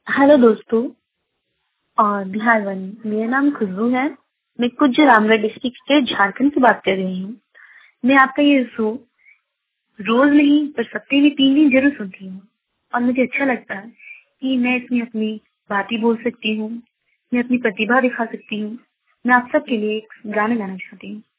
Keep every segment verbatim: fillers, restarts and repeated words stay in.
Hello दोस्तों और बिहार वाली, मेरा नाम खुशबू है। मैं कुछ रामगढ़ डिस्ट्रिक्ट से झारखंड से बात कर रही हूँ। मैं आपका ये शो रोज नहीं पर सप्ताह में तीन दिन जरूर सुनती हूँ और मुझे अच्छा लगता है कि मैं इसमें अपनी बातें बोल सकती हूँ, मैं अपनी प्रतिभा दिखा सकती हूँ। मैं आप सबके लिए एक गाना गाना चाहती हूँ।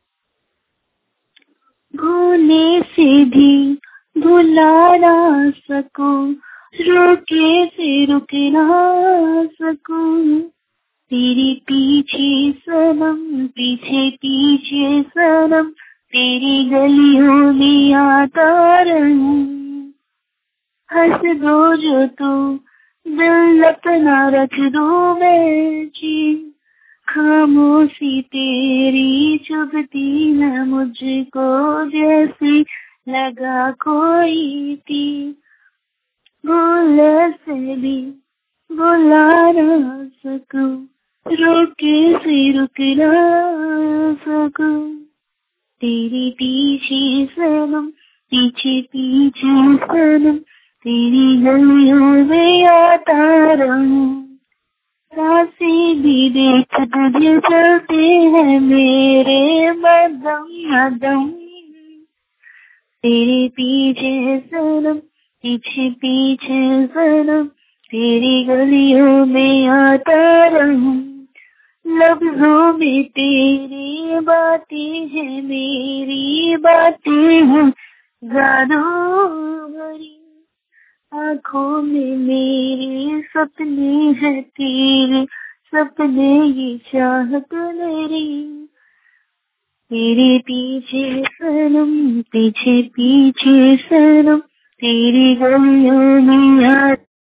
भूलने से भी भुला ना सकूं, रोके से रुक ना सकूं, तेरे पीछे सनम पीछे पीछे सनम, तेरी गलियों में आता रहूं। हंस दो जो तू, दिल अपना रख दो मैं जी, खामोशी तेरी चुभती है मुझको, जैसे लगा कोई थी। भूल से भी भुला ना सकूं, रोके से रुक ना सकूं, तेरे पीछे सनम पीछे पीछे सनम, तेरी गलियों में आता रहूं। सांसें भी देख तुझे चलते हैं मेरे मदम मदम, तेरे पीछे सनम पीछे पीछे सनम, तेरी गलियों में आता रहूं। लफ्जों में तेरी बातें हैं, मेरी बातें हैं जादू भरी, आँखों में मेरे सपने हैं तेरे सपने, ये चाहत मेरी, तेरे पीछे सनम पीछे पीछे सनम, तेरी गलियों में